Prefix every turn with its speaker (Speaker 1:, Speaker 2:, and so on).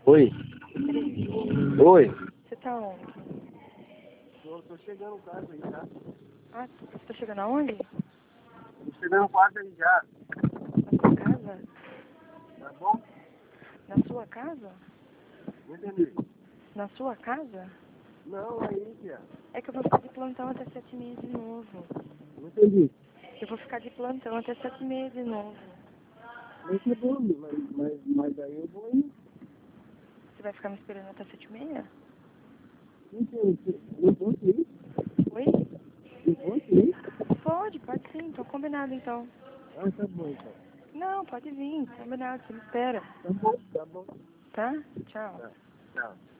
Speaker 1: Oi. Oi.
Speaker 2: Você tá onde?
Speaker 1: Eu tô chegando em casa aí, tá?
Speaker 2: Ah, você tá chegando aonde?
Speaker 1: Tô chegando quase aí já.
Speaker 2: Na sua casa?
Speaker 1: Tá bom?
Speaker 2: Na sua casa?
Speaker 1: Não entendi.
Speaker 2: Na sua casa?
Speaker 1: Não, aí, tia.
Speaker 2: É que eu vou ficar de plantão até 7h30 de novo.
Speaker 1: Não entendi.
Speaker 2: Eu vou ficar de plantão até 7h30 de novo.
Speaker 1: Mas tá bom, mas aí eu vou ir.
Speaker 2: Você vai ficar me esperando até 7h30?
Speaker 1: Não entendi. Eu posso ir?
Speaker 2: Oi?
Speaker 1: Eu posso ir?
Speaker 2: Pode sim. Então combinado então.
Speaker 1: Ah, tá bom, então.
Speaker 2: Não, pode vir. Combinado, você me espera.
Speaker 1: Tá bom, tá bom.
Speaker 2: Tá? Tchau.
Speaker 1: Tá. Tchau.